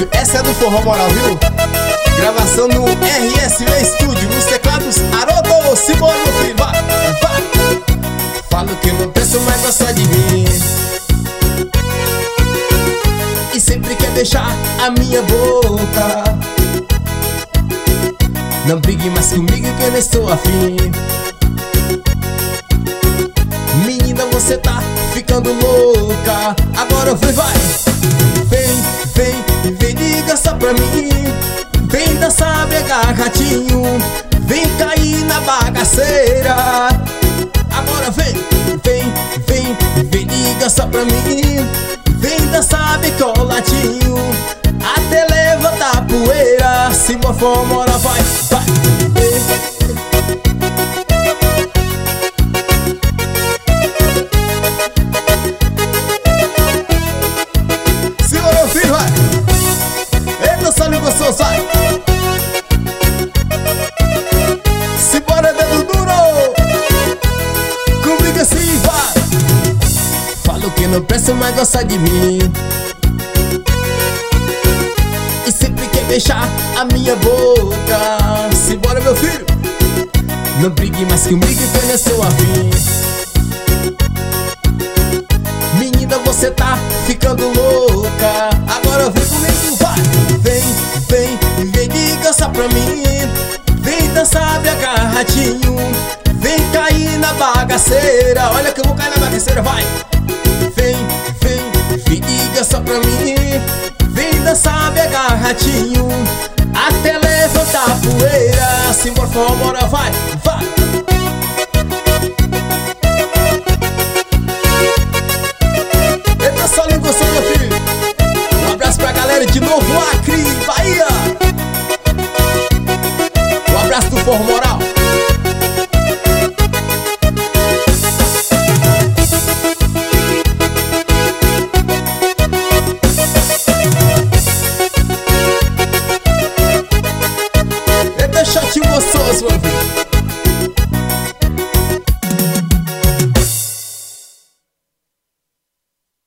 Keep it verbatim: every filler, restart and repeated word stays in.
filho, essa é do Forró Moral, viu? Gravação no R S V Studio, nos teclados Haroldo. Simbora, meu filho, vai, vai. Falo que não penso, mas gosta de mim e sempre quer deixar a minha boca. Não brigue mais comigo que eu não estou afim. Menina, você tá ficando louca. Agora vem, vai. Vem, vem, vem, liga só pra mim. Vem dançar, me agarradinho. Vem cair na bagaceira. Agora vem, vem, vem, vem, liga só pra mim. Vem dançar bem coladinho até levantar a poeira. Se for mora, vai, vai. Segura, meu filho, vai. Eita, sabe gostoso, vai. Simbora, dedo duro. Comigo assim, vai. Falo que não presta, mas gosta de mim e sempre quer deixar a minha boca. Simbora, meu filho. Não brigue mais comigo que eu não sou afim. Menina, você tá ficando louca. Agora vem comigo, vai. Vem, vem, vem, liga só pra mim. Vem dançar bem agarradinho. Vem cair na bagaceira. Olha que eu vou cair na bagaceira, vai. Vem, vem, vem, liga só pra mim. Vem dançar bem agarradinho até levantar a poeira. Simbora, forró, mora, vai, vai. Eita, só linguação, meu filho. Um abraço pra galera de Novo Acre, Bahia. Um abraço do Forró Moral. Eita, chatinho gostoso, meu filho.